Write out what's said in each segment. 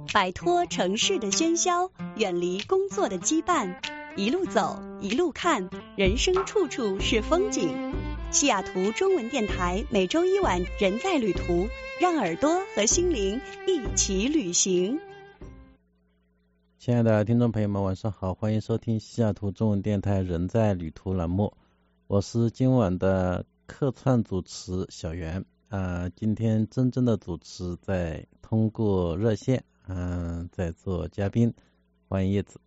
摆脱城市的喧嚣，远离工作的羁绊，一路走，一路看，人生处处是风景。西雅图中文电台每周一晚人在旅途，让耳朵和心灵一起旅行。 亲爱的听众朋友们，晚上好，欢迎收听西雅图中文电台人在旅途栏目，我是今晚的客串主持小袁。今天真正的主持在通过热线，在做嘉宾，欢迎叶子。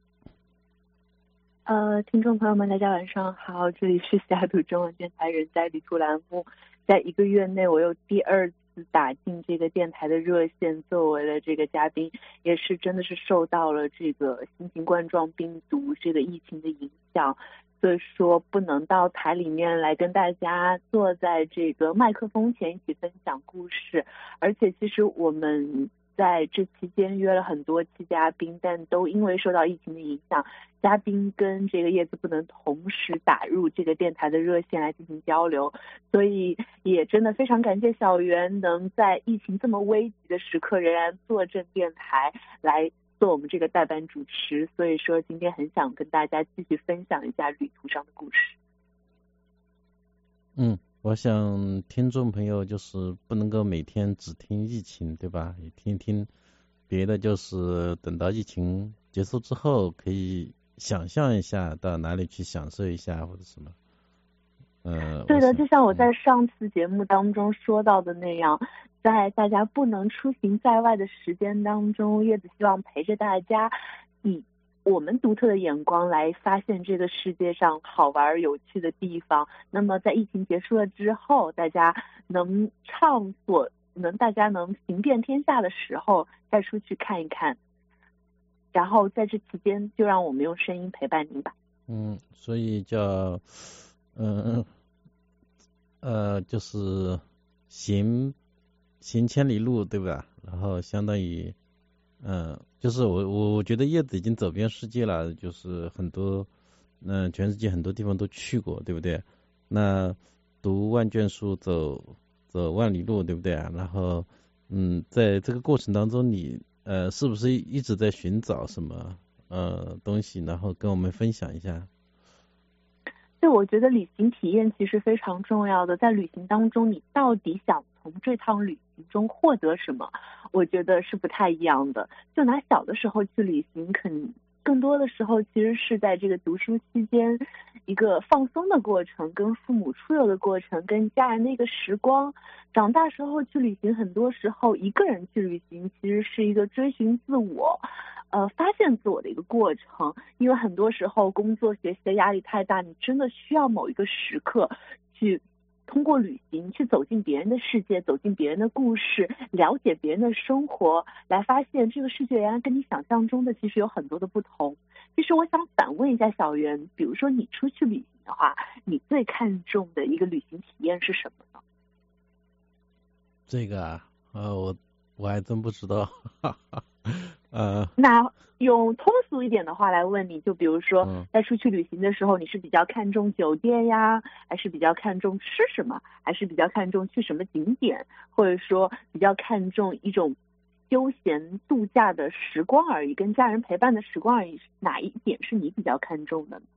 听众朋友们，大家晚上好，这里是西雅图中文电台人在旅途栏目。在1个月内，我又第2次打进这个电台的热线，作为了这个嘉宾，也是真的是受到了这个新型冠状病毒这个疫情的影响，所以说不能到台里面来跟大家坐在这个麦克风前一起分享故事。而且其实我们在这期间约了很多期嘉宾，但都因为受到疫情的影响，嘉宾跟这个叶子不能同时打入这个电台的热线来进行交流，所以也真的非常感谢小袁能在疫情这么危急的时刻仍然坐镇电台来做我们这个代班主持。所以说今天很想跟大家继续分享一下旅途上的故事。 我想听众朋友就是不能够每天只听疫情，对吧？也听听别的，就是等到疫情结束之后可以想象一下到哪里去享受一下或者什么。 对的，就像我在上次节目当中说到的那样，在大家不能出行在外的时间当中，叶子希望陪着大家以我们独特的眼光来发现这个世界上好玩有趣的地方。那么在疫情结束了之后，大家能大家能行遍天下的时候再出去看一看，然后在这期间就让我们用声音陪伴您吧。 所以叫就是行千里路，对吧？然后相当于就是我觉得叶子已经走遍世界了，就是很多全世界很多地方都去过，对不对？那读万卷书，走万里路，对不对？然后在这个过程当中，你是不是一直在寻找什么东西，然后跟我们分享一下？ 对，我觉得旅行体验其实非常重要的，在旅行当中你到底想从这趟旅行中获得什么，我觉得是不太一样的。就拿小的时候去旅行，更多的时候其实是在这个读书期间一个放松的过程，跟父母出游的过程，跟家人的一个时光。长大时候去旅行，很多时候一个人去旅行其实是一个追寻自我发现自我的一个过程。因为很多时候工作学习的压力太大，你真的需要某一个时刻去通过旅行去走进别人的世界，走进别人的故事，了解别人的生活，来发现这个世界原来跟你想象中的其实有很多的不同。其实我想反问一下小袁，比如说你出去旅行的话，你最看重的一个旅行体验是什么呢？ 这个我还真不知道。 那用通俗一点的话来问你，就比如说在出去旅行的时候，你是比较看重酒店呀，还是比较看重吃什么，还是比较看重去什么景点，或者说比较看重一种休闲度假的时光而已，跟家人陪伴的时光而已，哪一点是你比较看重的？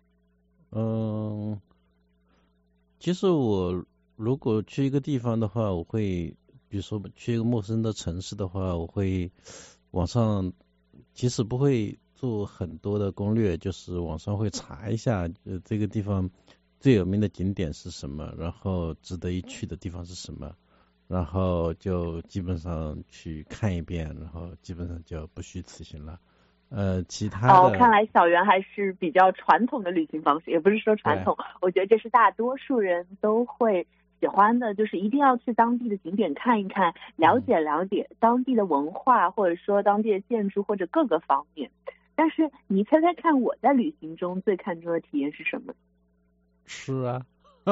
其实我如果去一个地方的话，我会比如说去一个陌生的城市的话，我会网上其实不会做很多的攻略，就是网上会查一下这个地方最有名的景点是什么，然后值得一去的地方是什么，然后就基本上去看一遍，然后基本上就不虚此行了。其他的看来小袁还是比较传统的旅行方式，也不是说传统，我觉得这是大多数人都会喜欢的，就是一定要去当地的景点看一看，了解当地的文化，或者说当地的建筑或者各个方面。但是你猜猜看，我在旅行中最看重的体验是什么？ 吃啊。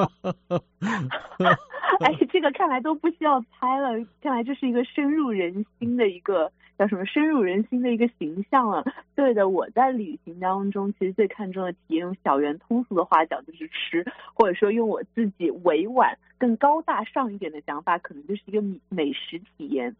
哎，这个看来都不需要猜了，看来这是一个深入人心的一个叫什么深入人心的一个形象了。对的，我在旅行当中其实最看重的体验，用小袁通俗的话讲就是吃，或者说用我自己委婉更高大上一点的讲法，可能就是一个美食体验。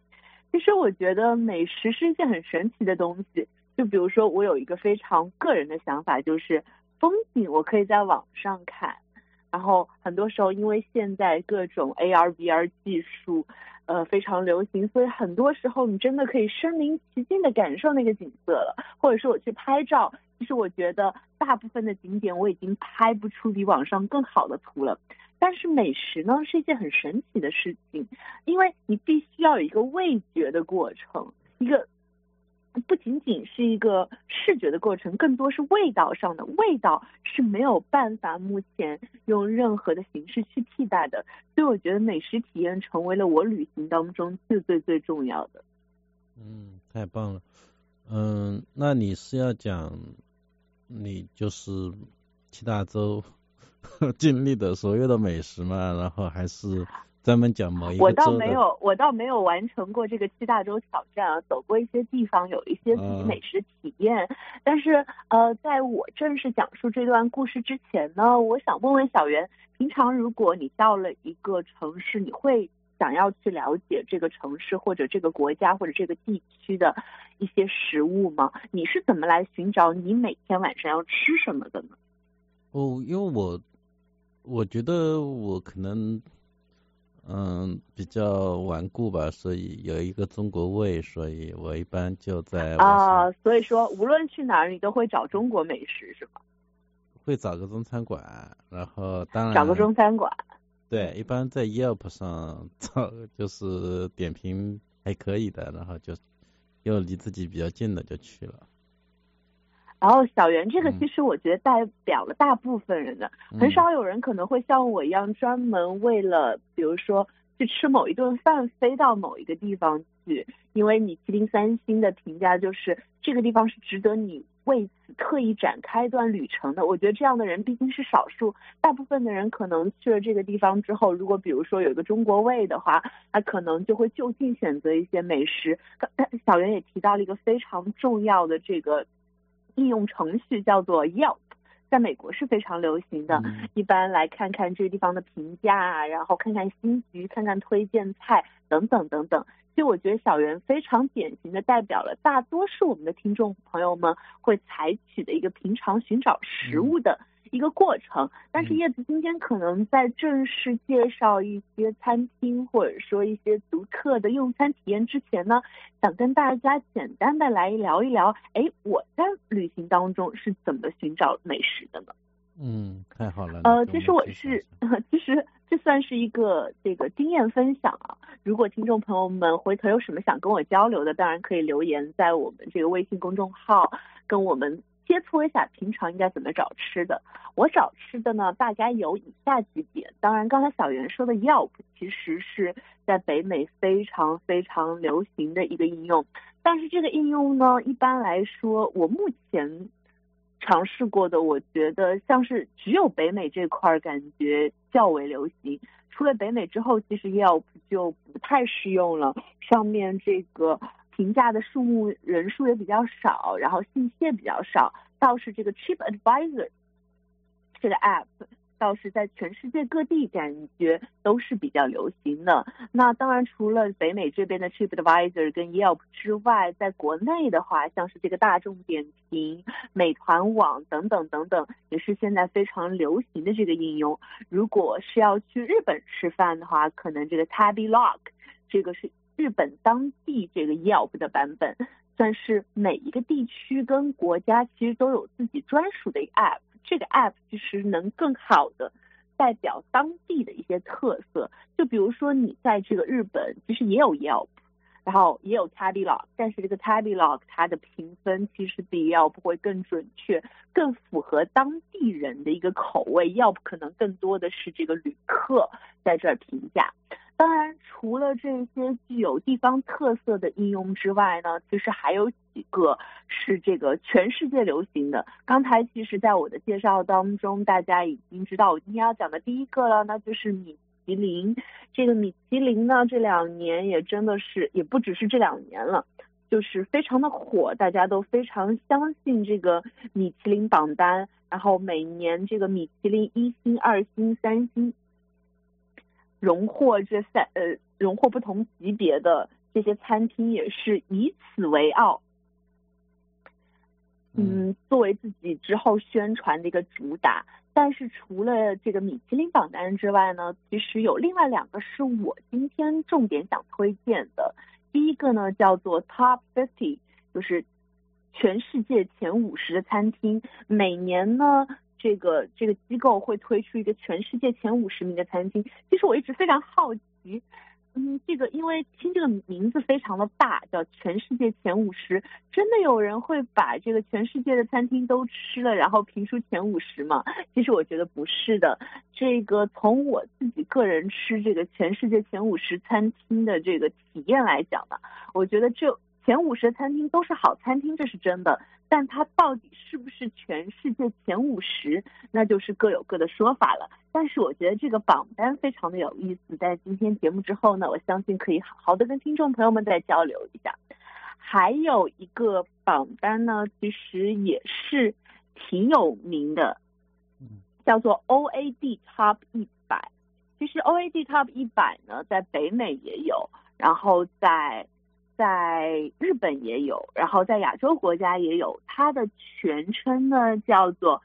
其实我觉得美食是一件很神奇的东西。就比如说，我有一个非常个人的想法，就是风景我可以在网上看，然后很多时候因为现在各种 AR、VR 技术，非常流行，所以很多时候你真的可以身临其境的感受那个景色了。或者说我去拍照，其实我觉得大部分的景点我已经拍不出比网上更好的图了。但是美食呢是一件很神奇的事情，因为你必须要有一个味觉的过程，一个不仅仅是一个视觉的过程，更多是味道上的，味道是没有办法目前用任何的形式去替代的。所以我觉得美食体验成为了我旅行当中最重要的。 太棒了。那你是要讲你就是七大洲经历的所有的美食吗？然后还是专门讲某一个州的？ 我倒没有完成过这个七大洲挑战啊，走过一些地方，有一些自己美食体验。但是在我正式讲述这段故事之前呢，我想问问小袁，平常如果你到了一个城市，你会想要去了解这个城市或者这个国家或者这个地区的一些食物吗？你是怎么来寻找你每天晚上要吃什么的呢？ 因为我觉得我可能比较顽固吧，所以有一个中国胃，所以我一般就在所以说无论去哪儿你都会找中国美食是吗？ 会找个中餐馆，然后当然找个中餐馆。 对，一般在 Yelp 上找就是点评还可以的，然后就又离自己比较近的就去了。 然后小袁这个其实我觉得代表了大部分人的，很少有人可能会像我一样专门为了比如说去吃某一顿饭飞到某一个地方去，因为米其林3星的评价就是这个地方是值得你为此特意展开一段旅程的。我觉得这样的人毕竟是少数，大部分的人可能去了这个地方之后，如果比如说有一个中国胃的话，他可能就会就近选择一些美食。小袁也提到了一个非常重要的这个应用程序叫做 Yelp， 在美国是非常流行的。一般来看看这个地方的评价，然后看看星级，看看推荐菜等等等等。所以我觉得小袁非常典型的代表了大多数我们的听众朋友们会采取的一个平常寻找食物的一个过程。但是叶子今天可能在正式介绍一些餐厅或者说一些独特的用餐体验之前呢，想跟大家简单的来聊一聊，我在旅行当中是怎么寻找美食的呢？ 太好了。 其实这算是一个这个经验分享啊。如果听众朋友们回头有什么想跟我交流的，当然可以留言在我们这个微信公众号跟我们切磋一下平常应该怎么找吃的。我找吃的呢，大概有以下几点。当然刚才小袁说的 Yelp 其实是在北美非常非常流行的一个应用，但是这个应用呢，一般来说我目前尝试过的，我觉得像是只有北美这块感觉较为流行，除了北美之后，其实 Yelp 就不太适用了。上面这个评价的数目人数也比较少，然后信息也比较少。倒是这个 TripAdvisor 这个 app 倒是在全世界各地感觉都是比较流行的。那当然除了北美这边的 TripAdvisor 跟 Yelp 之外，在国内的话，像是这个大众点评、美团网等等等等，也是现在非常流行的这个应用。如果是要去日本吃饭的话，可能这个 Tabelog 这个是日本当地这个 Yelp 的版本，算是每一个地区跟国家其实都有自己专属的一个 app。这个 app 其实能更好的代表当地的一些特色。就比如说你在这个日本其实也有 Yelp， 然后也有 Tabelog， 但是这个 Tabelog 它的评分其实比 Yelp 会更准确，更符合当地人的一个口味。Yelp 可能更多的是这个旅客在这儿评价。当然除了这些具有地方特色的应用之外呢，其实还有几个是这个全世界流行的。刚才其实在我的介绍当中，大家已经知道我今天要讲的第一个了，那就是米其林。这个米其林呢，这2年也真的是，也不只是这2年了，就是非常的火，大家都非常相信这个米其林榜单。然后每年这个米其林1星、2星、3星荣获不同级别的这些餐厅也是以此为傲，作为自己之后宣传的一个主打。但是除了这个米其林榜单之外呢，其实有另外2个是我今天重点想推荐的。第一个呢叫做 Top 50，就是全世界前50的餐厅。每年呢这个机构会推出一个全世界前50名的餐厅。其实我一直非常好奇，这个因为听这个名字非常的大，叫全世界前50，真的有人会把这个全世界的餐厅都吃了，然后评出前50吗？其实我觉得不是的。这个从我自己个人吃这个全世界前50餐厅的这个体验来讲呢，我觉得这前50的餐厅都是好餐厅，这是真的，但它到底是不是全世界前50，那就是各有各的说法了。但是我觉得这个榜单非常的有意思，在今天节目之后呢，我相信可以好好的跟听众朋友们再交流一下。还有一个榜单呢，其实也是挺有名的，叫做 OAD Top 100。其实 OAD Top 100呢，在北美也有，然后在日本也有，然后在亚洲国家也有。它的全称呢叫做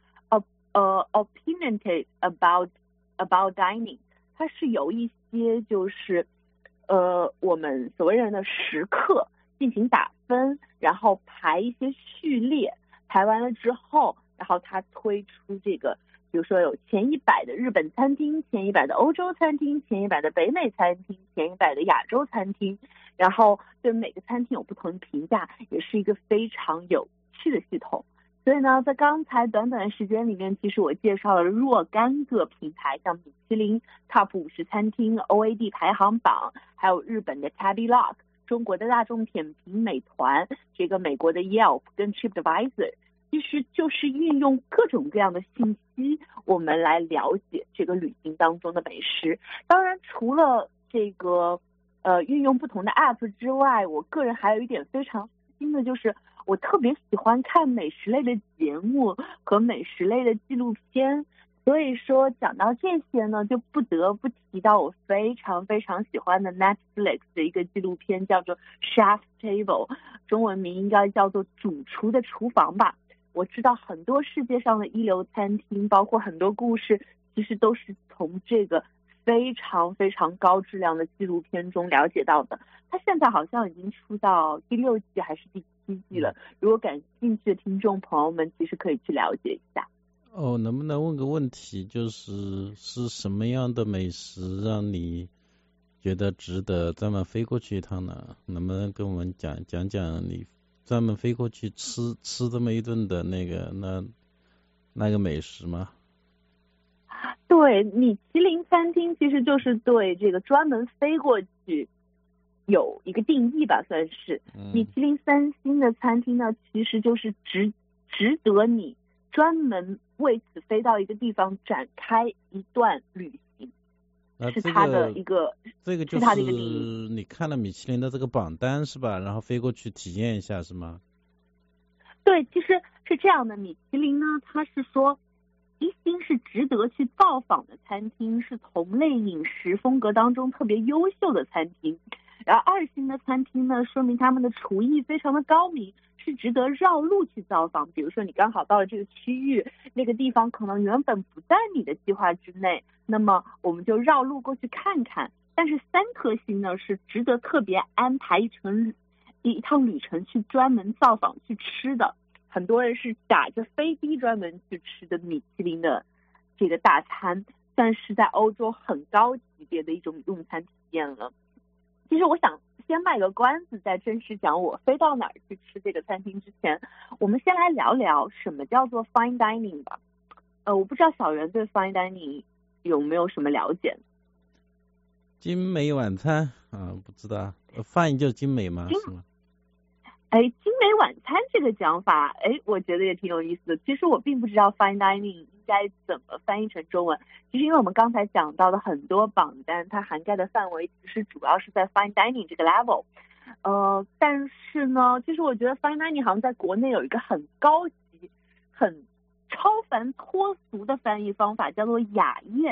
opinionated about dining。它是有一些就是我们所谓人的食客进行打分，然后排一些序列，排完了之后，然后它推出这个，比如说有前100的日本餐厅，前100的欧洲餐厅，前100的北美餐厅，前100的亚洲餐厅，然后对每个餐厅有不同的评价，也是一个非常有趣的系统。所以呢，在刚才短短的时间里面，其实我介绍了若干个品牌，像米其林 Top 50餐厅、OAD 排行榜，还有日本的 Tabbylock， 中国的大众点评、美团，这个美国的 Yelp 跟 TripAdvisor， 其实就是运用各种各样的信息，我们来了解这个旅行当中的美食。当然，除了这个运用不同的 App 之外，我个人还有一点非常私心的，就是我特别喜欢看美食类的节目和美食类的纪录片。所以说讲到这些呢，就不得不提到我非常非常喜欢的 Netflix 的一个纪录片，叫做 Chef's Table， 中文名应该叫做主厨的厨房吧。我知道很多世界上的一流餐厅，包括很多故事，其实都是从这个非常非常高质量的纪录片中了解到的。它现在好像已经出到第6季还是第7季了，如果感兴趣的听众朋友们其实可以去了解一下。 能不能问个问题，就是什么样的美食让你觉得值得专门飞过去一趟呢？能不能跟我们讲你专门飞过去吃这么一顿的那个美食吗？ 对，米其林餐厅其实就是对这个专门飞过去有一个定义吧，算是。米其林3星的餐厅呢，其实就是值得你专门为此飞到一个地方展开一段旅行，是它的一个这个就是你看了米其林的这个榜单是吧？然后飞过去体验一下是吗？ 对，其实是这样的。米其林呢，它是说1星是值得去造访的餐厅，是同类饮食风格当中特别优秀的餐厅。然后2星的餐厅呢，说明他们的厨艺非常的高明，是值得绕路去造访。比如说你刚好到了这个区域，那个地方可能原本不在你的计划之内，那么我们就绕路过去看看。但是3颗星呢，是值得特别安排一趟旅程去专门造访去吃的。很多人是打着飞机专门去吃的米其林的这个大餐，算是在欧洲很高级别的一种用餐体验了。其实我想先卖个关子，在正式讲我飞到哪儿去吃这个餐厅之前，我们先来聊聊什么叫做 fine dining 吧。我不知道小袁对 fine dining 有没有什么了解？ 精美晚餐不知道，翻译就精美吗？是吗？ 精美晚餐这个讲法，我觉得也挺有意思的。其实我并不知道 fine dining 应该怎么翻译成中文。其实因为我们刚才讲到的很多榜单，它涵盖的范围其实主要是在 fine dining 这个 level。但是呢，其实我觉得 fine dining 好像在国内有一个很高级、很超凡脱俗的翻译方法，叫做雅宴。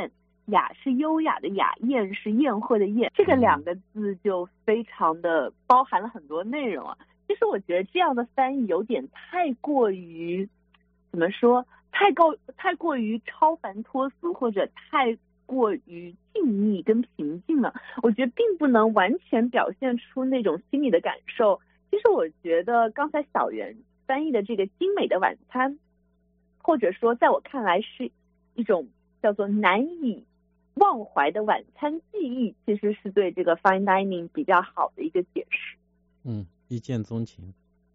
雅是优雅的雅，宴是宴会的宴，这个2个字就非常的包含了很多内容啊。其实我觉得这样的翻译有点太过于怎么说，太过于超凡脱俗，或者太过于静谧跟平静了，我觉得并不能完全表现出那种心理的感受。其实我觉得刚才小袁翻译的这个精美的晚餐，或者说在我看来是一种叫做难以忘怀的晚餐记忆，其实是对这个 fine dining 比较好的一个解释。 一见钟情。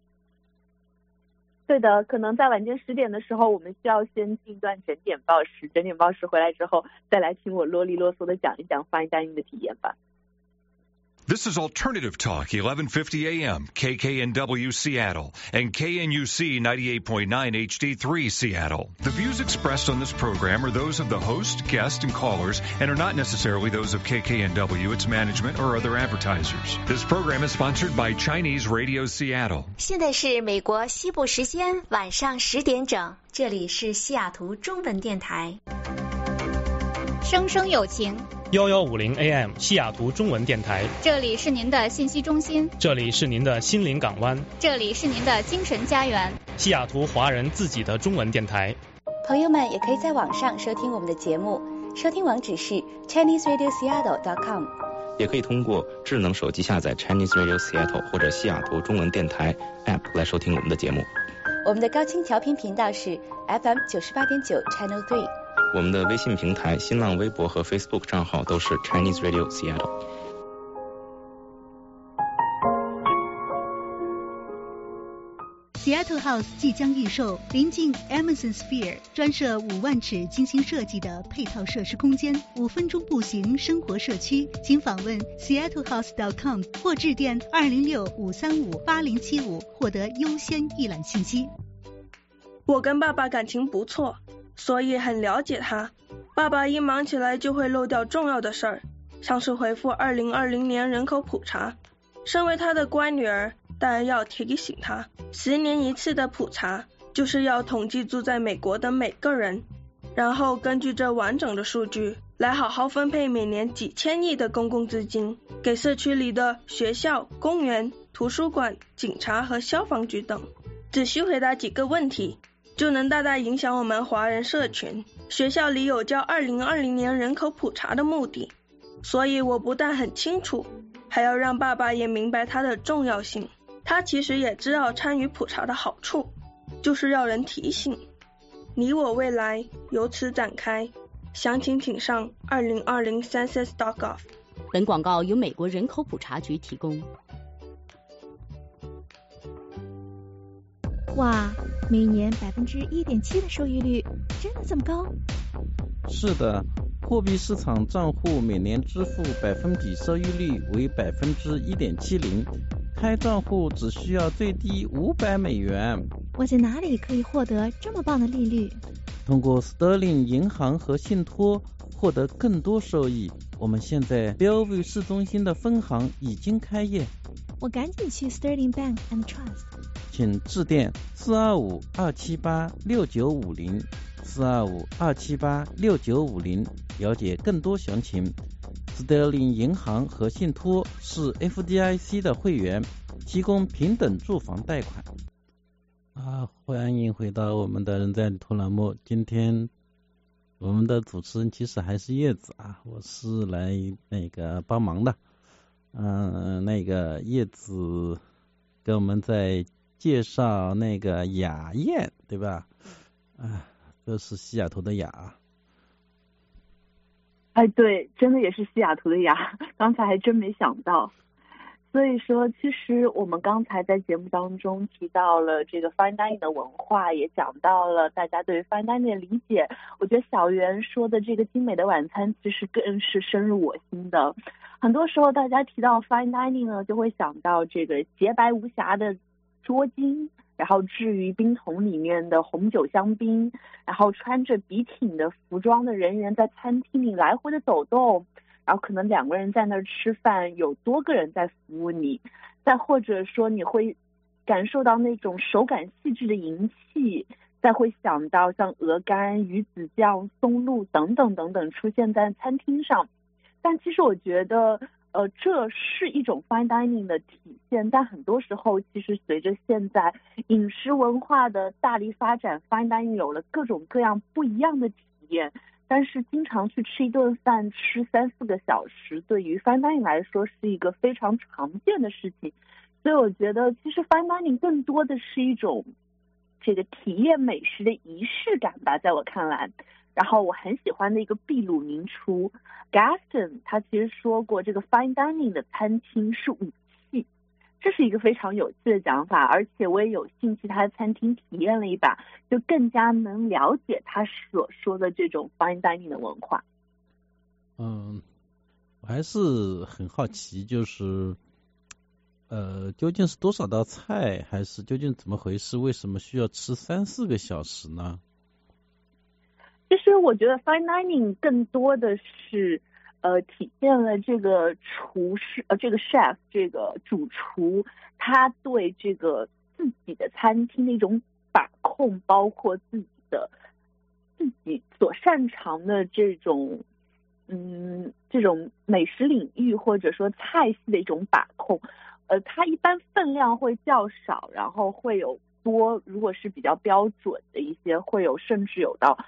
对的，可能在晚间10点的时候，我们需要先进段整点报时，整点报时回来之后，再来听我啰里啰嗦的讲一讲 fine dining 的体验吧。 This is Alternative Talk, 1150 AM, KKNW Seattle, and KNUC 98.9 HD3 Seattle. The views expressed on this program are those of the host, guest, and callers, and are not necessarily those of KKNW, its management, or other advertisers. This program is sponsored by Chinese Radio Seattle. 现在是美国西部时间晚上10点整，这里是西雅图中文电台。 生生有情 1150 AM 西雅图中文电台， 这里是您的信息中心， 这里是您的心灵港湾， 这里是您的精神家园， 西雅图华人自己的中文电台。 朋友们也可以在网上收听我们的节目，收听网址是 ChineseRadioSeattle.com， 也可以通过智能手机下载 Chinese Radio Seattle 或者西雅图中文电台 App 来收听我们的节目。 我们的高清调频频道是 FM 98.9 Channel 3。 我们的微信平台、新浪微博和 Facebook 账号都是 Chinese Radio Seattle。 Seattle House 即将预售，临近 Amazon Sphere， 专设5万尺精心设计的配套设施空间，5分钟步行生活社区。请访问 seattlehouse.com 或致电206-535-8075获得优先预览信息。 我跟爸爸感情不错，所以很了解他。爸爸一忙起来就会漏掉重要的事儿，像是回复2020年人口普查。身为他的乖女儿，当然要提醒他，10年一次的普查就是要统计住在美国的每个人，然后根据这完整的数据来好好分配每年几千亿的公共资金，给社区里的学校、公园、图书馆、警察和消防局等。只需回答几个问题，就能大大影响我们华人社群。学校里有教2020年人口普查的目的，所以我不但很清楚，还要让爸爸也明白它的重要性。他其实也知道参与普查的好处，就是要人提醒。你我未来由此展开，详情请上2020 census.gov。 本广告由美国人口普查局提供。 哇，每年1.7%的收益率，真的这么高？ 是的，货币市场账户每年支付百分比收益率为1.70%，开账户只需要最低$500。 我在哪里可以获得这么棒的利率？ 通过 Sterling 银行和信托获得更多收益。我们现在 Bellevue 市中心的分行已经开业， 我赶紧去 Sterling Bank and Trust。 请致电425-278-6950 425-278-6950了解更多详情。Sterling 银行和信托是 FDIC 的会员，提供平等住房贷款。欢迎回到我们的人在旅途栏目。今天我们的主持人其实还是叶子啊，我是来帮忙的。叶子给我们在介绍雅宴，对吧？这是西雅图的雅。 对，真的也是西雅图的雅，刚才还真没想到。所以说，其实我们刚才在节目当中提到了这个 fine dining 的文化，也讲到了大家对于 fine dining 的理解。我觉得小袁说的这个精美的晚餐，其实更是深入我心的。很多时候大家提到 fine dining 呢，就会想到这个洁白无瑕的桌巾，然后置于冰桶里面的红酒香槟，然后穿着笔挺的服装的人员在餐厅里来回的走动，然后可能2个人在那儿吃饭，有多个人在服务你，再或者说你会感受到那种手感细致的银器， 再会想到像鹅肝、鱼子酱、松露等等等等出现在餐厅上。但其实我觉得这是一种 fine dining 的体现，但很多时候其实随着现在饮食文化的大力发展， fine dining 有了各种各样不一样的体验，但是经常去吃一顿饭吃3-4个小时，对于 fine dining 来说是一个非常常见的事情。所以我觉得其实 fine dining 更多的是一种这个体验美食的仪式感吧，在我看来。然后我很喜欢的一个秘鲁名厨 Gaston， 他其实说过这个 fine dining 的餐厅是武器，这是一个非常有趣的讲法，而且我也有幸去他的餐厅体验了一把，就更加能了解他所说的这种 fine dining 的文化。 我还是很好奇，就是究竟是多少道菜，还是究竟怎么回事？为什么需要吃3-4个小时呢？ 其实我觉得 fine dining 更多的是体现了这个厨师这个 chef 这个主厨他对这个自己的餐厅的一种把控，包括自己所擅长的这种美食领域或者说菜系的一种把控。它一般分量会较少，然后会有多，如果是比较标准的一些，会有甚至有到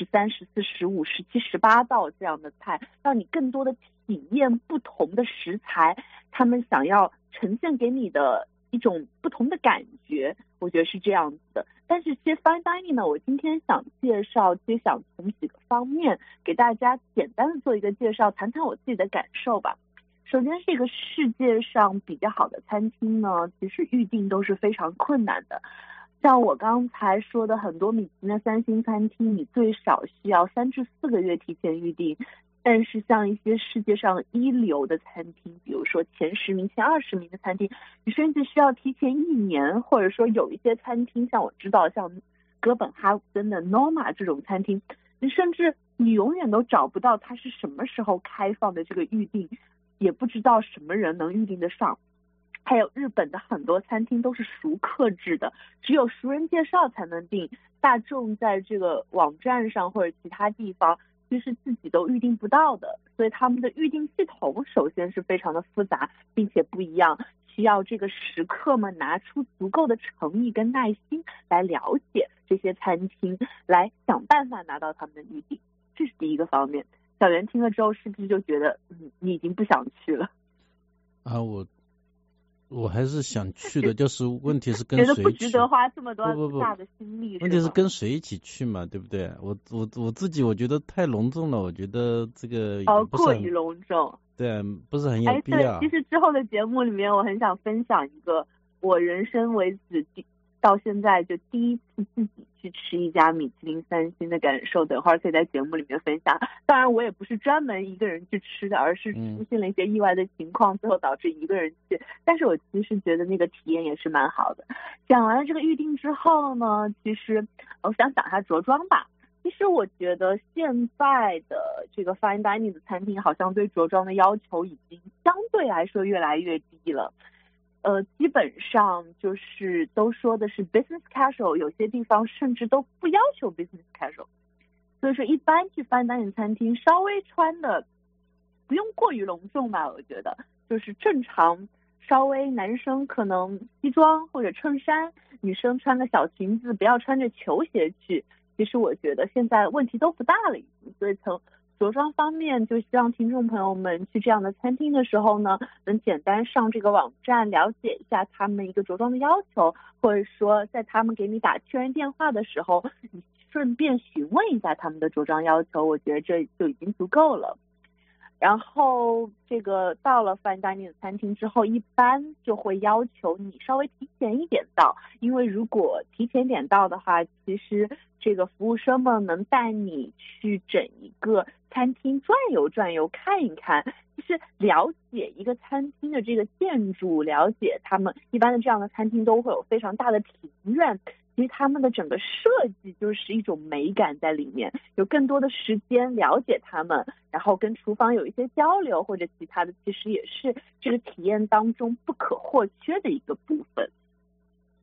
13、14、15、17、18道这样的菜，让你更多的体验不同的食材，他们想要呈现给你的一种不同的感觉，我觉得是这样子的。但是其实 fine dining 呢，我今天想介绍，就想从几个方面给大家简单的做一个介绍，谈谈我自己的感受吧。首先是一个世界上比较好的餐厅呢，其实预定都是非常困难的。像我刚才说的很多米其林的3星餐厅，你最少需要3至4个月提前预定。但是像一些世界上一流的餐厅，比如说前10名、前20名的餐厅，你甚至需要提前1年，或者说有一些餐厅，像我知道像哥本哈根的 Noma 这种餐厅，你甚至你永远都找不到它是什么时候开放的这个预定，也不知道什么人能预定得上。还有日本的很多餐厅都是熟客制的，只有熟人介绍才能订，大众在这个网站上或者其他地方其实自己都预定不到的，所以他们的预订系统首先是非常的复杂并且不一样，需要这个食客们拿出足够的诚意跟耐心来了解这些餐厅，来想办法拿到他们的预订，这是第一个方面。小袁听了之后是不是就觉得你已经不想去了啊？我还是想去的，就是问题是跟谁去， 觉得不值得花这么多大的心力。 问题是跟谁一起去嘛，对不对？我自己我觉得太隆重了，我觉得这个过于隆重， 对，不是很有必要。 对，其实之后的节目里面，我很想分享一个我人生为止到现在就第一次自己去吃一家米其林3星的感受，等会儿可以在节目里面分享。当然我也不是专门一个人去吃的，而是出现了一些意外的情况，最后导致一个人去，但是我其实觉得那个体验也是蛮好的。讲完了这个预定之后呢，其实我想讲一下着装吧。其实我觉得现在的这个 fine dining 的餐厅好像对着装的要求已经相对来说越来越低了。基本上就是都说的是 business casual， 有些地方甚至都不要求 business casual。所以说一般去 fine dining 餐厅稍微穿的不用过于隆重吧，我觉得就是正常，稍微男生可能西装或者衬衫，女生穿个小裙子，不要穿着球鞋去。其实我觉得现在问题都不大了已经，所以从着装方面，就希望听众朋友们去这样的餐厅的时候呢，能简单上这个网站了解一下他们一个着装的要求，或者说在他们给你打确认电话的时候，你顺便询问一下他们的着装要求，我觉得这就已经足够了。然后这个到了 fine dining 的餐厅之后，一般就会要求你稍微提前一点到，因为如果提前点到的话，其实这个服务生们能带你去整一个餐厅转悠转悠看一看，就是了解一个餐厅的这个建筑，了解他们一般的这样的餐厅都会有非常大的庭院，其实他们的整个设计就是一种美感在里面，有更多的时间了解他们，然后跟厨房有一些交流或者其他的，其实也是这个体验当中不可或缺的一个部分。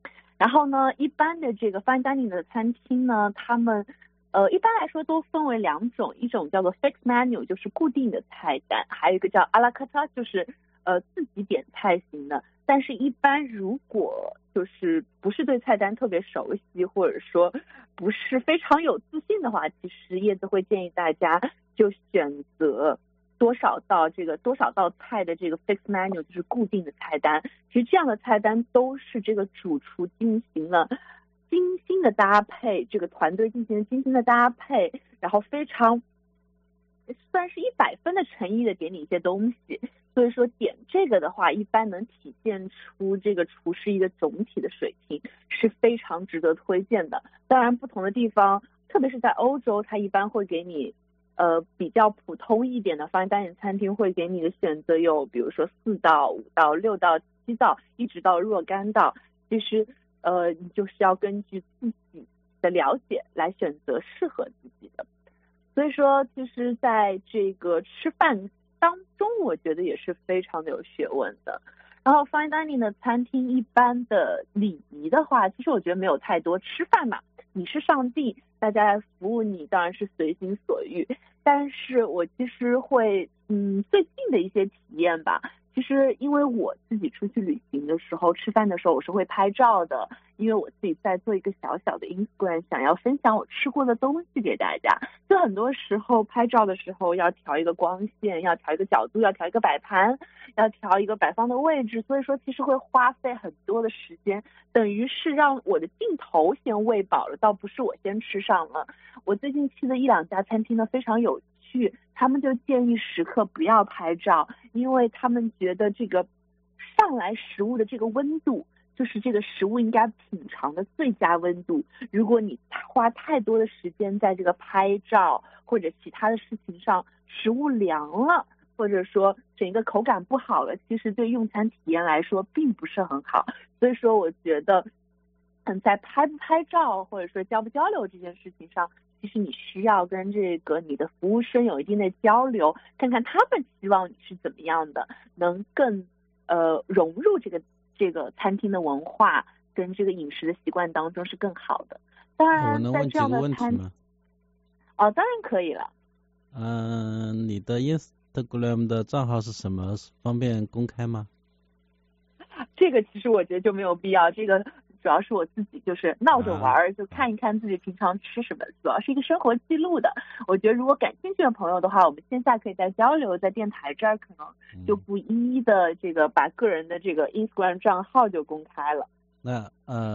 然后呢，一般的这个 fine dining 的餐厅呢，他们一般来说都分为2种，一种叫做 fixed menu， 就是固定的菜单，还有一个叫 à la carte， 就是自己点菜型的。但是一般如果就是不是对菜单特别熟悉，或者说不是非常有自信的话，其实叶子会建议大家就选择多少道菜的这个 fixed menu， 就是固定的菜单。其实这样的菜单都是这个主厨进行了精心的搭配，这个团队进行了精心的搭配，然后非常算是100分的诚意的给你一些东西。所以说点这个的话，一般能体现出这个厨师一个总体的水平，是非常值得推荐的。当然不同的地方，特别是在欧洲，它一般会给你比较普通一点的fine dining餐厅会给你的选择有比如说4道、5道、6道、7道，一直到若干道。其实你就是要根据自己的了解来选择适合自己的。所以说其实在这个吃饭当中，我觉得也是非常的有学问的。然后 fine dining 的餐厅一般的礼仪的话，其实我觉得没有太多。吃饭嘛，你是上帝，大家来服务你当然是随心所欲。但是我其实会最近的一些体验吧，其实因为我自己出去旅行的时候，吃饭的时候我是会拍照的，因为我自己在做一个小小的 Instagram， 想要分享我吃过的东西给大家。就很多时候拍照的时候要调一个光线，要调一个角度，要调一个摆盘，要调一个摆放的位置，所以说其实会花费很多的时间，等于是让我的镜头先喂饱了，倒不是我先吃上了。我最近去的1-2家餐厅呢非常有趣，他们就建议食客不要拍照，因为他们觉得这个上来食物的这个温度，就是这个食物应该品尝的最佳温度。如果你花太多的时间在这个拍照或者其他的事情上，食物凉了，或者说整个口感不好了，其实对用餐体验来说并不是很好。所以说我觉得在拍不拍照或者说交不交流这件事情上，其实你需要跟这个你的服务生有一定的交流，看看他们希望你是怎么样的，能更融入这个餐厅的文化跟这个饮食的习惯当中是更好的。当然在这样的餐厅当然可以了。 你的 Instagram 的账号是什么？方便公开吗？ 这个其实我觉得就没有必要，这个主要是我自己就是闹着玩，就看一看自己平常吃什么，主要是一个生活记录的。我觉得如果感兴趣的朋友的话，我们线下可以再交流，在电台这儿可能就不一一的这个把个人的这个 Instagram 账号就公开了。 那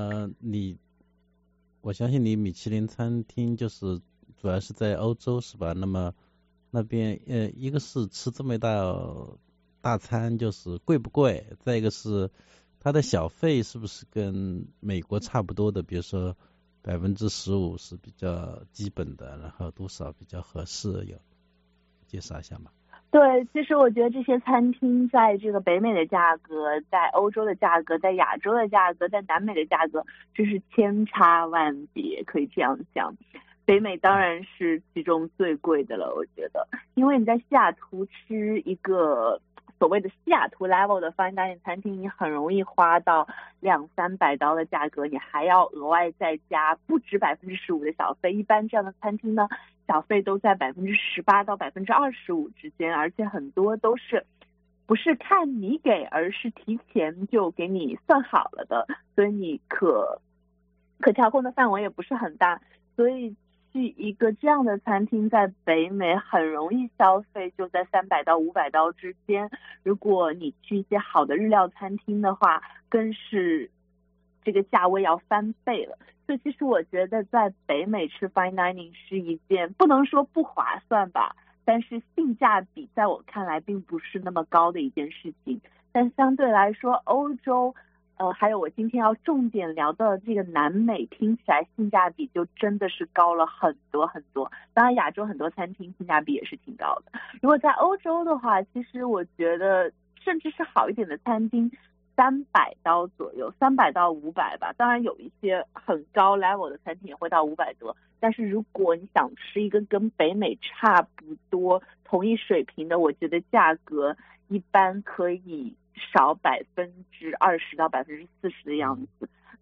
我相信你米其林餐厅就是主要是在欧洲是吧？那么那边一个是吃这么一道大餐就是贵不贵，再一个是它的小费是不是跟美国差不多的，比如说15%是比较基本的，然后多少比较合适，有介绍一下吗？ 对，其实我觉得这些餐厅在这个北美的价格，在欧洲的价格，在亚洲的价格，在南美的价格，这是千差万别，可以这样讲。北美当然是其中最贵的了，我觉得，因为你在西雅图吃一个所谓的西雅图 level 的 fine dining 餐厅，你很容易花到200-300刀的价格，你还要额外再加不止15%的小费。一般这样的餐厅呢，小费都在18%到25%之间，而且很多都是不是看你给，而是提前就给你算好了的，所以你可调控的范围也不是很大。所以去一个这样的餐厅在北美很容易消费就在300到500刀之间，如果你去一些好的日料餐厅的话，更是这个价位要翻倍了。所以其实我觉得在北美吃 fine dining 是一件不能说不划算吧，但是性价比在我看来并不是那么高的一件事情。但相对来说欧洲还有我今天要重点聊的这个南美，听起来性价比就真的是高了很多很多。当然亚洲很多餐厅性价比也是挺高的。如果在欧洲的话，其实我觉得甚至是好一点的餐厅300刀左右，300到500吧。当然有一些很高 level 的餐厅也会到500多，但是如果你想吃一个跟北美差不多同一水平的，我觉得价格一般可以少20%到40%的样子。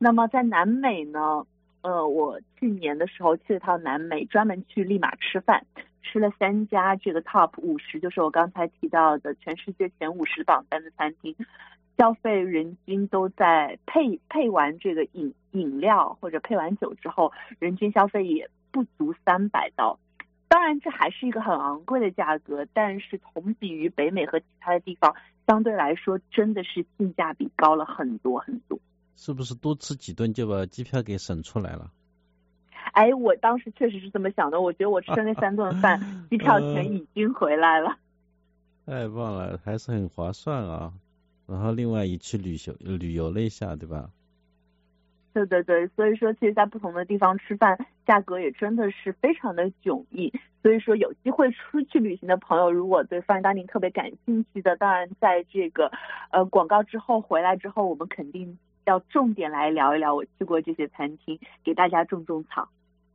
那么在南美呢，我去年的时候去了趟南美，专门去利马吃饭，吃了3家这个 Top 50，就是我刚才提到的全世界前50榜单的餐厅，消费人均都在配完这个饮料或者配完酒之后，人均消费也不足300刀。当然这还是一个很昂贵的价格，但是同比于北美和其他的地方，相对来说真的是性价比高了很多很多。 是不是多吃几顿就把机票给省出来了？ 哎，我当时确实是这么想的，我觉得我吃的那3顿饭机票钱已经回来了。 太棒了，还是很划算啊。然后另外也去旅游了一下，对吧？ 对对对，所以说其实在不同的地方吃饭价格也真的是非常的迥异，所以说有机会出去旅行的朋友，如果对 fine dining 特别感兴趣的，当然在这个广告之后回来之后，我们肯定要重点来聊一聊我去过这些餐厅，给大家种种草。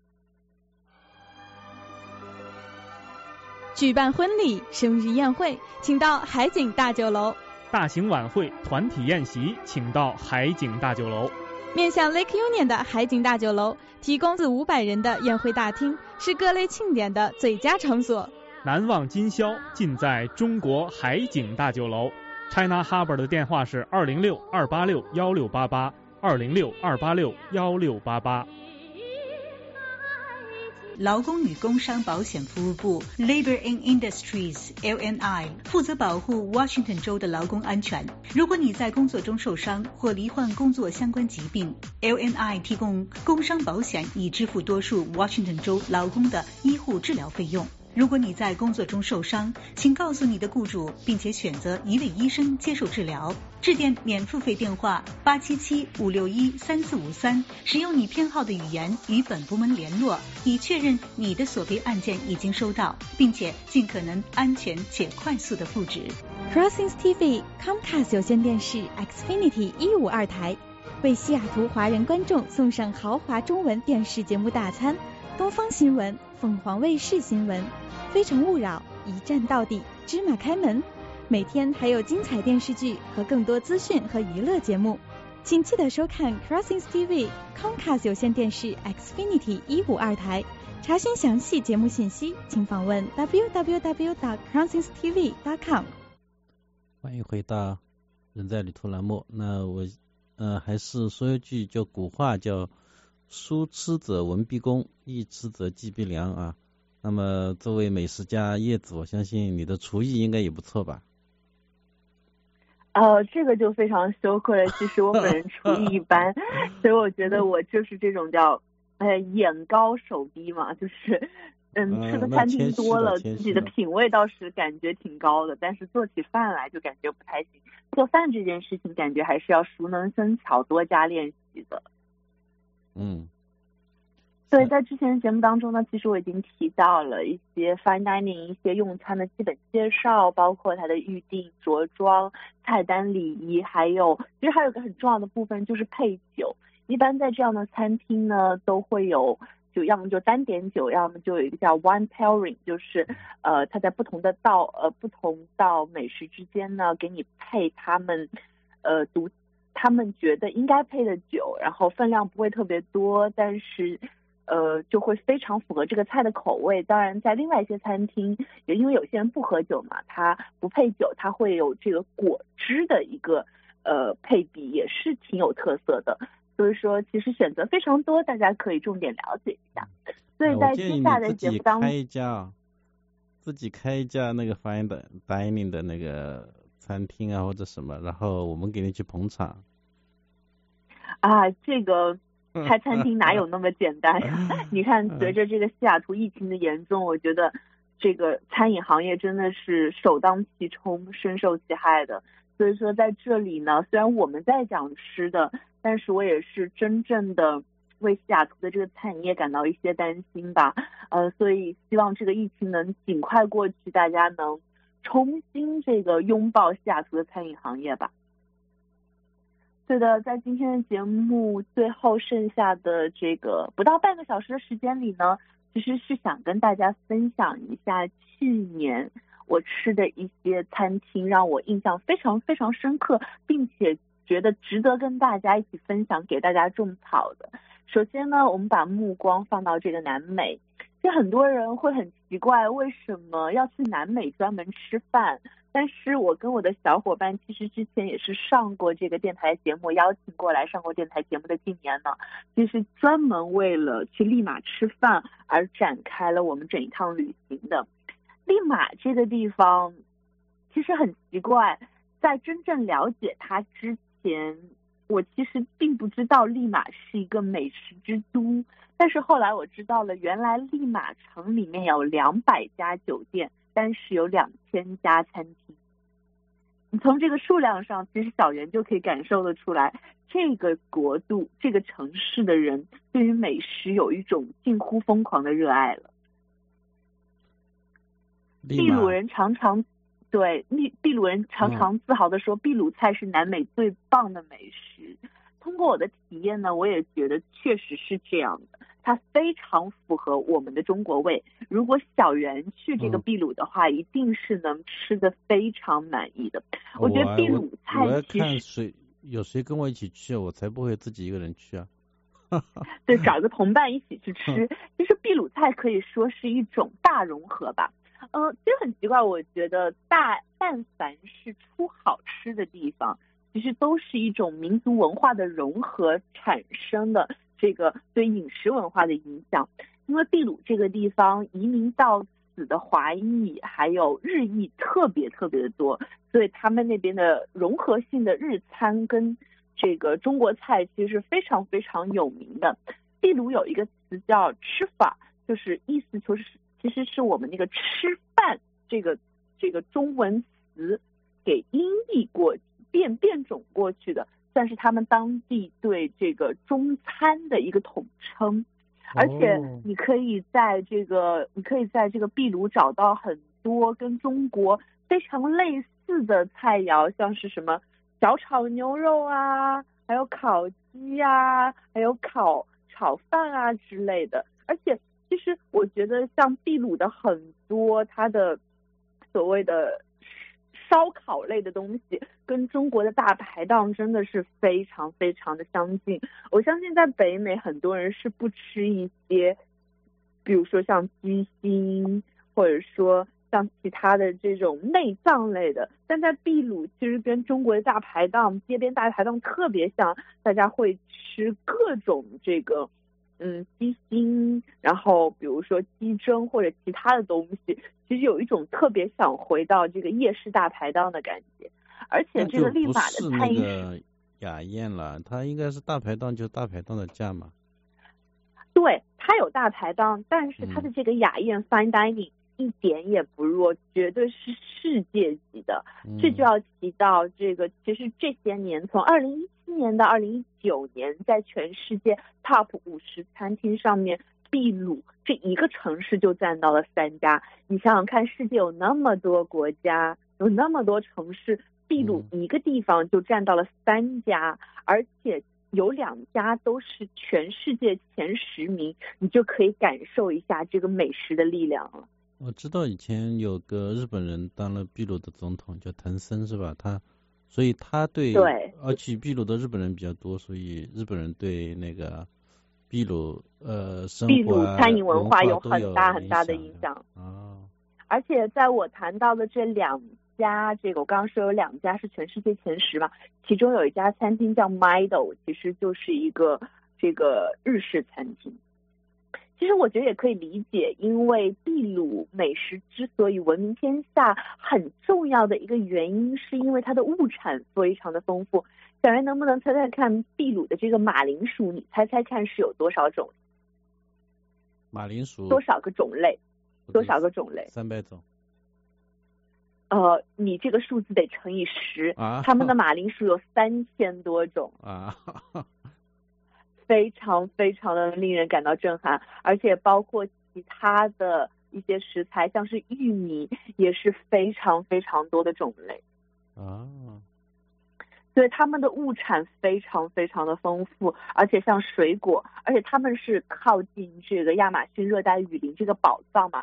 举办婚礼、生日宴会，请到海景大酒楼； 大型晚会、团体宴席，请到海景大酒楼。 面向 Lake Union 的海景大酒楼提供400-500人的宴会大厅，是各类庆典的最佳场所。 难忘今宵尽在中国海景大酒楼。China Harbor 的电话是206-286-1688 206-286-1688。 劳工与工商保险服务部 Labor and Industries LNI 负责保护 Washington 州的劳工安全。如果你在工作中受伤或罹患工作相关疾病， LNI 提供工伤保险以支付多数 Washington 州劳工的医护治疗费用。如果你在工作中受伤，请告诉你的雇主，并且选择一位医生接受治疗。致电免付费电话877-561-3453，使用你偏好的语言与本部门联络，以确认你的索赔案件已经收到，并且尽可能安全且快速的复职。 Crossings TV Comcast 有线电视 Xfinity 152台为西雅图华人观众送上豪华中文电视节目大餐，东方新闻、凤凰卫视新闻、非诚勿扰、一站到底、芝麻开门，每天还有精彩电视剧和更多资讯和娱乐节目，请记得收看 Crossings TV Comcast 有线电视 Xfinity 152台。查询详细节目信息，请访问 www.crossingstv.com。 欢迎回到人在旅途栏目。那我还是说一句叫古话，叫书吃者文必恭，艺吃者技必良啊。那么作为美食家叶子，我相信你的厨艺应该也不错吧？ 这个就非常羞愧了。其实我本人厨艺一般，所以我觉得我就是这种叫眼高手低嘛，就是吃的餐厅多了，自己的品味倒是感觉挺高的，但是做起饭来就感觉不太行。做饭这件事情感觉还是要熟能生巧，多加练习的。对，在之前的节目当中呢，其实我已经提到了一些 fine dining 一些用餐的基本介绍，包括它的预订、着装、菜单礼仪，其实还有一个很重要的部分就是配酒。一般在这样的餐厅呢，都会有酒，要么就单点酒，要么就有一个叫 wine pairing， 就是它在不同道美食之间呢，给你配他们觉得应该配的酒，然后分量不会特别多，但是就会非常符合这个菜的口味。当然在另外一些餐厅，也因为有些人不喝酒嘛，他不配酒，他会有这个果汁的一个配比，也是挺有特色的。所以说其实选择非常多，大家可以重点了解一下。所以在接下来的节目当中， 自己开一家那个 fine dining 的那个餐厅啊或者什么，然后我们给你去捧场。 这个开餐厅哪有那么简单呀？你看随着这个西雅图疫情的严重，我觉得这个餐饮行业真的是首当其冲，深受其害的。所以说在这里呢，虽然我们在讲吃的，但是我也是真正的为西雅图的这个餐饮业感到一些担心吧。所以希望这个疫情能尽快过去，大家能重新这个拥抱西雅图的餐饮行业吧。对的，在今天的节目最后剩下的这个不到半个小时的时间里呢，其实是想跟大家分享一下去年我吃的一些餐厅让我印象非常非常深刻，并且觉得值得跟大家一起分享，给大家种草的。首先呢，我们把目光放到这个南美，其实很多人会很奇怪为什么要去南美专门吃饭，但是我跟我的小伙伴其实之前也是上过这个电台节目，邀请过来上过电台节目的今年呢，其实专门为了去利马吃饭而展开了我们整一趟旅行的。利马这个地方其实很奇怪，在真正了解它之前，我其实并不知道利马是一个美食之都，但是后来我知道了，原来利马城里面有200家酒店，但是有2000家餐厅。你从这个数量上，其实小袁就可以感受得出来，这个国度、这个城市的人对于美食有一种近乎疯狂的热爱了。秘鲁人常常自豪地说，秘鲁菜是南美最棒的美食。通过我的体验呢，我也觉得确实是这样的，它非常符合我们的中国胃。如果小袁去这个秘鲁的话，一定是能吃得非常满意的。我觉得秘鲁菜我要看有谁跟我一起去，我才不会自己一个人去啊。 对，找一个同伴一起去吃。其实秘鲁菜可以说是一种大融合吧。其实很奇怪，我觉得但凡是出好吃的地方，其实都是一种民族文化的融合产生的这个对饮食文化的影响。因为秘鲁这个地方移民到此的华裔还有日裔特别的多，所以他们那边的融合性的日餐跟这个中国菜其实是非常有名的。秘鲁有一个词叫吃法，就是意思就是其实是我们那个吃饭这个中文词给音译过变种过去的，算是他们当地对这个中餐的一个统称。而且你可以在这个秘鲁找到很多跟中国非常类似的菜肴，像是什么小炒牛肉啊，还有烤鸡啊，还有炒饭啊之类的。而且其实我觉得像秘鲁的很多它的所谓的烧烤类的东西跟中国的大排档真的是非常的相近。我相信在北美很多人是不吃一些比如说像鸡心或者说像其他的这种内脏类的，但在秘鲁其实跟中国的大排档街边大排档特别像，大家会吃各种这个鸡心，然后比如说鸡胗或者其他的东西，其实有一种特别想回到这个夜市大排档的感觉。而且这个利马的餐饮是雅宴了，它应该是大排档，就大排档的价嘛。 对，它有大排档，但是它的这个雅宴 fine dining 一点也不弱，绝对是世界级的。这就要提到这个，其实这些年从2017年到2019年，在全世界 top 50餐厅上面，秘鲁这一个城市就占到了3家。你想想看，世界有那么多国家，有那么多城市，秘鲁一个地方就占到了3家，而且有2家都是全世界前10名，你就可以感受一下这个美食的力量了。 我知道以前有个日本人当了秘鲁的总统，叫藤森是吧？所以他对，而且秘鲁的日本人比较多，所以日本人对那个秘鲁生活、 秘鲁餐饮文化有很大的影响。而且在我谈到的这2家，这个我刚刚说有2家是全世界前10嘛，其中有一家餐厅叫 Mido， 其实就是一个这个日式餐厅。其实我觉得也可以理解，因为秘鲁美食之所以闻名天下，很重要的一个原因是因为它的物产非常的丰富。小袁能不能猜猜看，秘鲁的这个马铃薯，你猜猜看是有多少种？ 马铃薯多少个种类 ？300种。 你这个数字得乘以10 啊！ 他们的马铃薯有3000多种啊， 非常的令人感到震撼。而且包括其他的一些食材，像是玉米，也是非常多的种类啊。 所以他们的物产非常的丰富，而且像水果，而且他们是靠近这个亚马逊热带雨林这个宝藏嘛，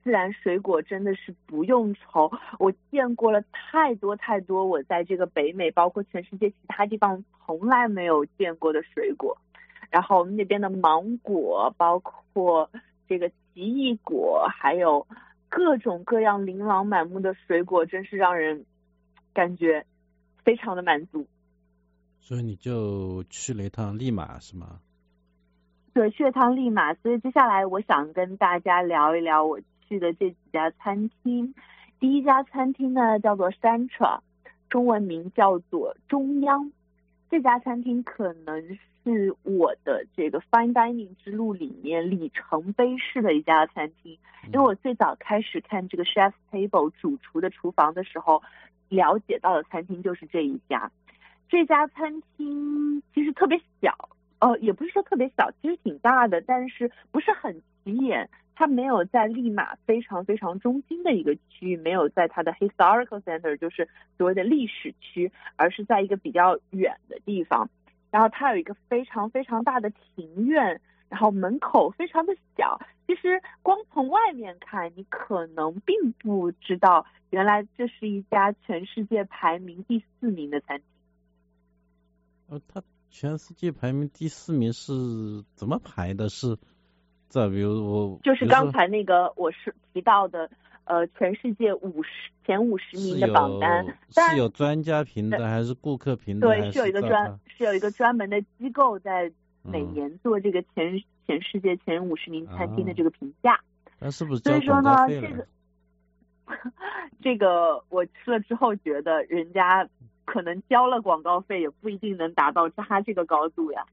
自然水果真的是不用愁，我见过了太多太多我在这个北美包括全世界其他地方从来没有见过的水果。然后那边的芒果，包括这个奇异果，还有各种各样琳琅满目的水果，真是让人感觉非常的满足。 所以你就去了一趟利马是吗？ 对，去了趟利马。所以接下来我想跟大家聊一聊我去的这几家餐厅。第一家餐厅呢叫做 Centra， 中文名叫做中央。这家餐厅可能是我的这个 fine dining 之路里面里程碑式的一家餐厅，因为我最早开始看这个 Chef's Table 主厨的厨房的时候，了解到的餐厅就是这一家。这家餐厅其实特别小，也不是说特别小，其实挺大的，但是不是很起眼。它没有在利马非常非常中心的一个区域，没有在它的 historical center， 就是所谓的历史区，而是在一个比较远的地方。然后它有一个非常非常大的庭院，然后门口非常的小。其实光从外面看，你可能并不知道，原来这是一家全世界排名第4名的餐厅。 它全世界排名第4名是怎么排的？是再比如我就是刚才那个我是提到的全世界前50名的榜单， 是有专家评的还是顾客评的？ 对，是有一个专门的机构在每年做这个全世界前50名餐厅的这个评价。 那是不是交广告费了？ 这个我吃了之后觉得人家可能交了广告费也不一定能达到他这个高度呀。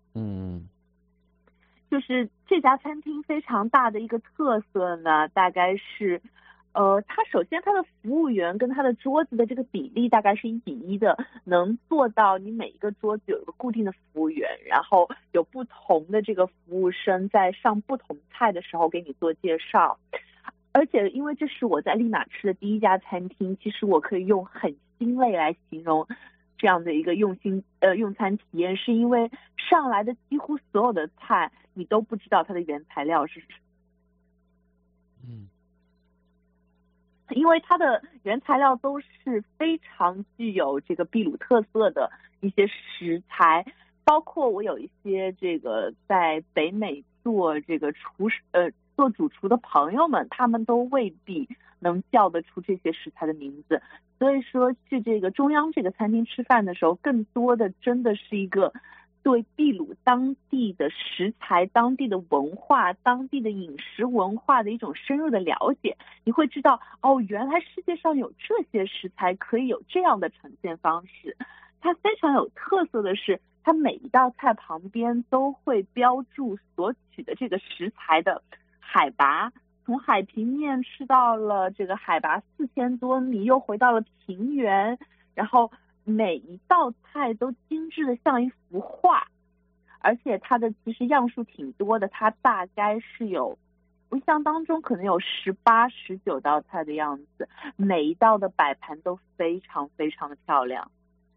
就是这家餐厅非常大的一个特色呢，大概是它首先它的服务员跟它的桌子的这个比例大概是1比1的，能做到你每一个桌子有一个固定的服务员，然后有不同的这个服务生在上不同菜的时候给你做介绍。而且因为这是我在利马吃的第一家餐厅，其实我可以用很欣慰来形容这样的一个用餐体验，是因为上来的几乎所有的菜你都不知道它的原材料是什么。因为它的原材料都是非常具有这个秘鲁特色的一些食材，包括我有一些这个在北美做这个做主厨的朋友们，他们都未必能叫得出这些食材的名字。所以说去这个中央这个餐厅吃饭的时候，更多的真的是一个对秘鲁当地的食材、当地的文化、当地的饮食文化的一种深入的了解。你会知道，原来世界上有这些食材可以有这样的呈现方式。它非常有特色的是，它每一道菜旁边都会标注所取的这个食材的海拔，从海平面吃到了这个海拔4000多米，又回到了平原，然后每一道菜都精致的像一幅画，而且它的其实样数挺多的，它大概是有，我印象当中可能有18、19道菜的样子，每一道的摆盘都非常非常的漂亮。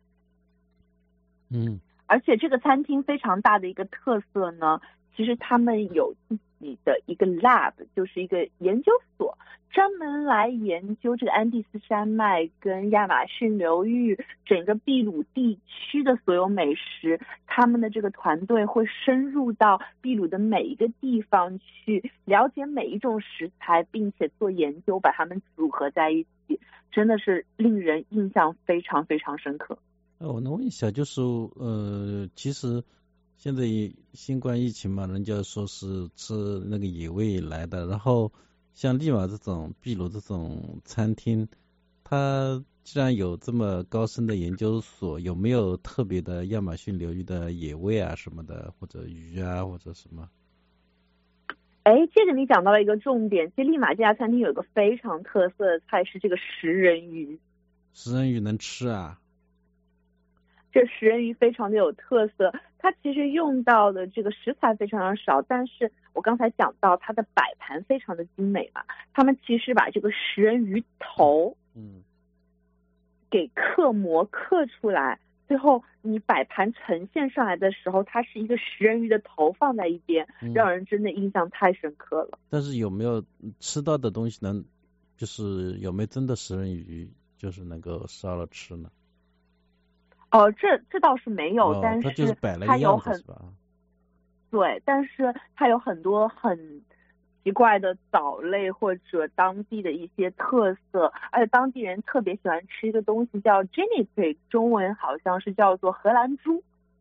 而且这个餐厅非常大的一个特色呢，其实他们有自己的一个 lab， 就是一个研究所，专门来研究这个安第斯山脉跟亚马逊流域整个秘鲁地区的所有美食。他们的这个团队会深入到秘鲁的每一个地方去了解每一种食材，并且做研究，把它们组合在一起，真的是令人印象非常非常深刻。 我能问一下，就是其实现在新冠疫情嘛，人家说是吃那个野味来的，然后像利马这种秘鲁这种餐厅，它既然有这么高深的研究所，有没有特别的亚马逊流域的野味啊什么的，或者鱼啊或者什么？ 这个你讲到了一个重点，其实利马这家餐厅有一个非常特色的菜是这个食人鱼。 食人鱼能吃啊？ 这食人鱼非常的有特色，它其实用到的这个食材非常的少，但是我刚才讲到它的摆盘非常的精美嘛，他们其实把这个食人鱼头给刻模刻出来， 最后你摆盘呈现上来的时候，它是一个食人鱼的头放在一边，让人真的印象太深刻了。 但是有没有吃到的东西能，就是有没有真的食人鱼就是能够烧了吃呢？ 这倒是没有，但它就是摆了它有是吧？ 对，但是它有很多很奇怪的藻类或者当地的一些特色，而且当地人特别喜欢吃一个东西叫 guinea pig， 中文好像是叫做荷兰猪。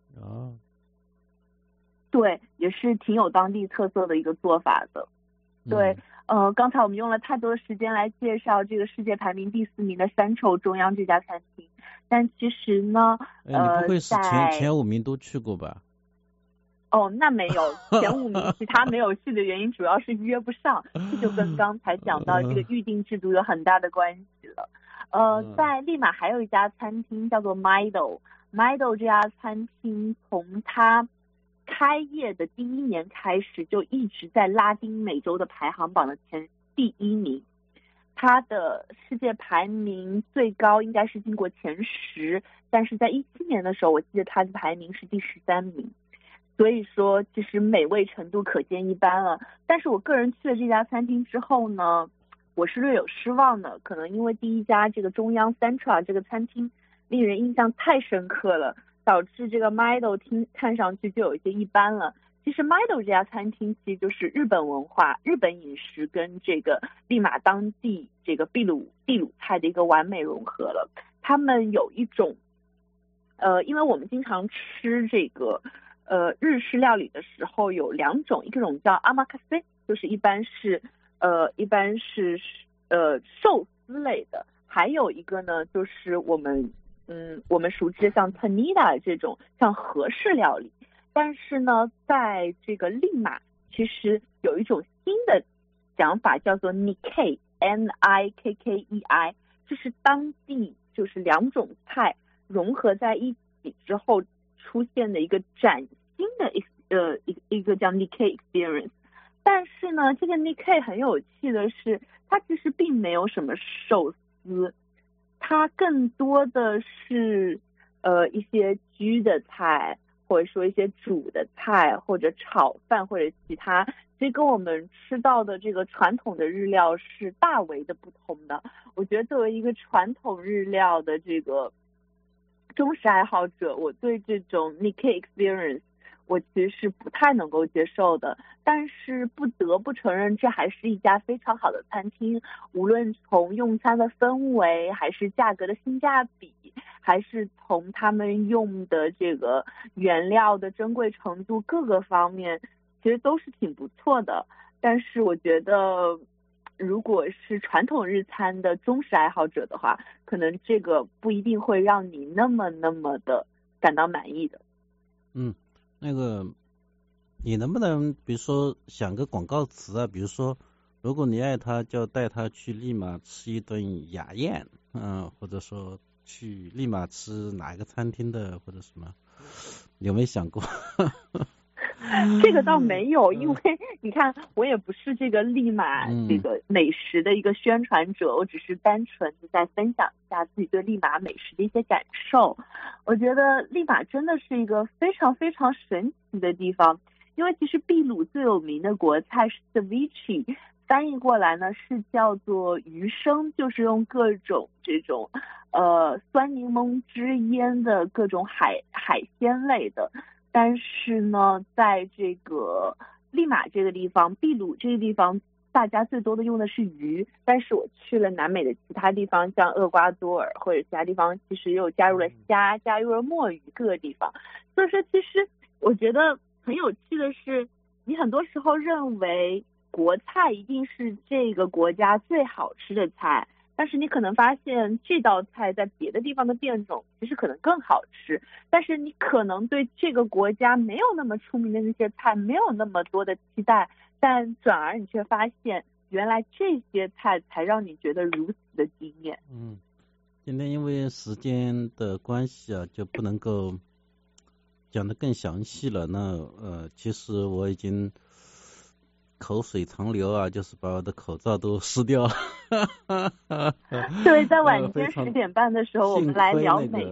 对，也是挺有当地特色的一个做法的。对，刚才我们用了太多的时间来介绍这个世界排名第4名的三臭中央这家餐厅，但其实呢， 你不会是前5名都去过吧？ 那没有，前5名其他没有去的原因主要是约不上，这就跟刚才讲到这个预定制度有很大的关系了。在利马还有一家餐厅叫做 Mido 这家餐厅从它开业的第1年开始就一直在拉丁美洲的排行榜的第1名，它的世界排名最高应该是进过前10，但是在17年的时候我记得它的排名是第13名，所以说其实美味程度可见一斑了。但是我个人去了这家餐厅之后呢，我是略有失望的，可能因为第一家这个中央 Central 这个餐厅令人印象太深刻了，导致这个 Mido 看上去就有一些一般了。其实 Mido 这家餐厅其实就是日本文化、日本饮食跟这个利马当地这个秘鲁菜的一个完美融合了。他们有一种因为我们经常吃这个日式料理的时候有2种，一种叫 amakase， 就是一般是寿司类的，还有一个呢就是我们熟知的像 panida 这种像和式料理。但是呢，在这个利马其实有一种新的讲法叫做 Nikkei， Nikkei， 这是当地就是2种菜融合在一起之后出现的一个崭新的一个叫 Nikkei experience。但是呢，这个 Nikkei 很有趣的是，它其实并没有什么寿司，它更多的是一些居的菜，或者说一些煮的菜，或者炒饭，或者其他，其实跟我们吃到的这个传统的日料是大为的不同的。我觉得作为一个传统日料的这个忠实爱好者，我对这种 Nikkei experience 我其实是不太能够接受的，但是不得不承认这还是一家非常好的餐厅，无论从用餐的氛围，还是价格的性价比，还是从他们用的这个原料的珍贵程度各个方面，其实都是挺不错的。但是我觉得如果是传统日餐的忠实爱好者的话，可能这个不一定会让你那么的感到满意的。 那个你能不能比如说想个广告词啊，比如说如果你爱他就带他去利马吃一顿雅宴，或者说去利马吃哪一个餐厅的或者什么，有没有想过？ 这个倒没有，因为你看我也不是这个利马这个美食的一个宣传者，我只是单纯的在分享一下自己对利马美食的一些感受。我觉得利马真的是一个非常非常神奇的地方，因为其实秘鲁最有名的国菜是 ceviche， 翻译过来呢是叫做鱼生，就是用各种这种酸柠檬汁腌的各种海鲜类的。但是呢，在这个利马这个地方，秘鲁这个地方，大家最多的用的是鱼。但是我去了南美的其他地方，像厄瓜多尔或者其他地方，其实又加入了虾，加入了墨鱼，各个地方。所以说，其实我觉得很有趣的是，你很多时候认为国菜一定是这个国家最好吃的菜。但是你可能发现这道菜在别的地方的变种其实可能更好吃，但是你可能对这个国家没有那么出名的那些菜没有那么多的期待，但转而你却发现原来这些菜才让你觉得如此的惊艳。 今天因为时间的关系啊，就不能够讲得更详细了。那其实我已经口水长流啊，就是把我的口罩都湿掉了。 对，在晚间10点半的时候，我们来聊美食。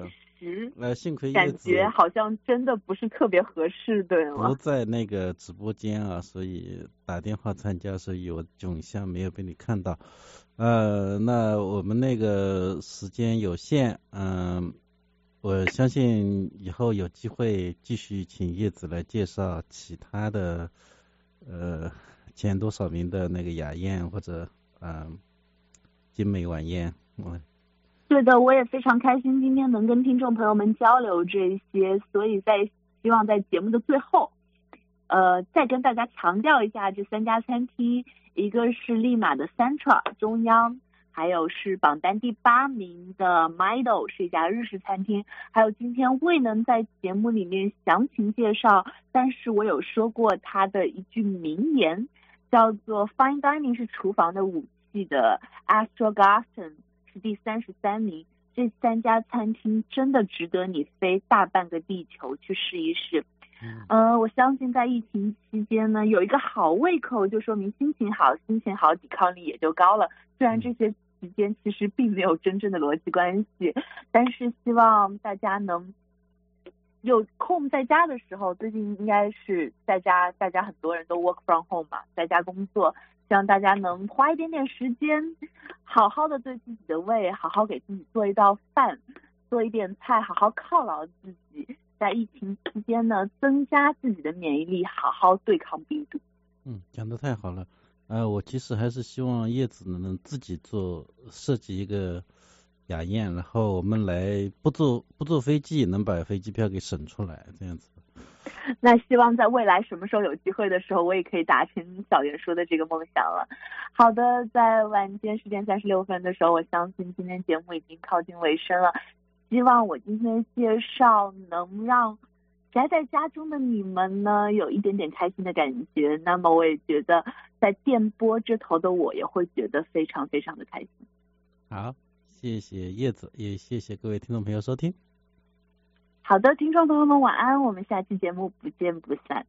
时， 幸亏感觉好像真的不是特别合适，对吗？ 不在那个直播间啊，所以打电话参加，所以我囧相没有被你看到。那我们那个时间有限，我相信以后有机会继续请叶子来介绍其他的前多少名的那个雅宴或者精美晚宴。 对的，我也非常开心今天能跟听众朋友们交流这些，所以希望在节目的最后再跟大家强调一下这3家餐厅，一个是利马的 Centra 中央，还有是榜单第8名的 Mido 是一家日式餐厅，还有今天未能在节目里面详情介绍，但是我有说过他的一句名言，叫做 Fine Dining 是厨房的武器的 Astrogarten 是第33名。这3家餐厅真的值得你飞大半个地球去试一试。我相信在疫情期间呢，有一个好胃口就说明心情好，心情好抵抗力也就高了。虽然这些时间其实并没有真正的逻辑关系，但是希望大家能有空在家的时候，最近应该是在家，大家很多人都 work from home 嘛，在家工作，希望大家能花一点点时间，好好的对自己的胃，好好给自己做一道饭，做一点菜，好好犒劳自己。在疫情期间呢，增加自己的免疫力，好好对抗病毒。 讲得太好了。我其实还是希望叶子能自己设计一个雅宴，然后我们来不坐飞机，能把飞机票给省出来，这样子。 那希望在未来什么时候有机会的时候，我也可以达成小袁说的这个梦想了。好的，在晚间10点36分的时候，我相信今天节目已经靠近尾声了。希望我今天的介绍能让宅在家中的你们呢有一点点开心的感觉，那么我也觉得在电波这头的我也会觉得非常非常的开心。 好，谢谢叶子，也谢谢各位听众朋友收听。 好的，听众朋友们晚安，我们下期节目不见不散。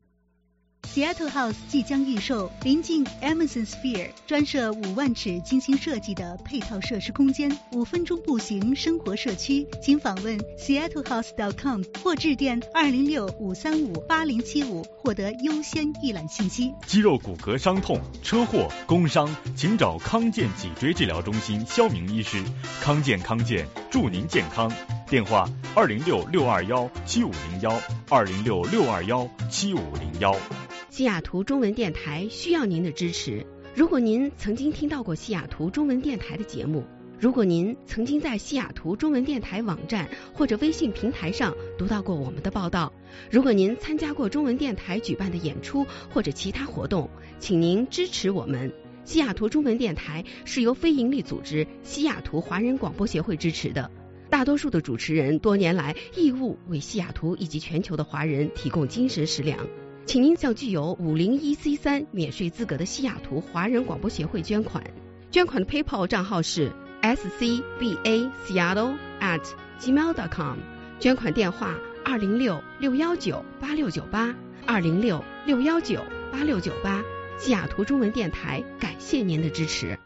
Seattle House 即将预售，临近 Amazon Sphere， 专设5万尺精心设计的配套设施空间，5分钟步行生活社区。请访问 seattlehouse.com 或致电206-535-8075获得优先预览信息。 肌肉骨骼伤痛、车祸、工伤，请找康健脊椎治疗中心肖明医师。康健祝您健康。电话206-621-7501，206-621-7501。 西雅图中文电台需要您的支持。如果您曾经听到过西雅图中文电台的节目，如果您曾经在西雅图中文电台网站或者微信平台上读到过我们的报道，如果您参加过中文电台举办的演出或者其他活动，请您支持我们。西雅图中文电台是由非营利组织西雅图华人广播协会支持的。大多数的主持人多年来义务为西雅图以及全球的华人提供精神食粮，请您向具有501C3免税资格的西雅图华人广播协会捐款。捐款的 PayPal 账号是 scbaseattle@gmail.com， 捐款电话206-619-8698 206-619-8698。西雅图中文电台感谢您的支持。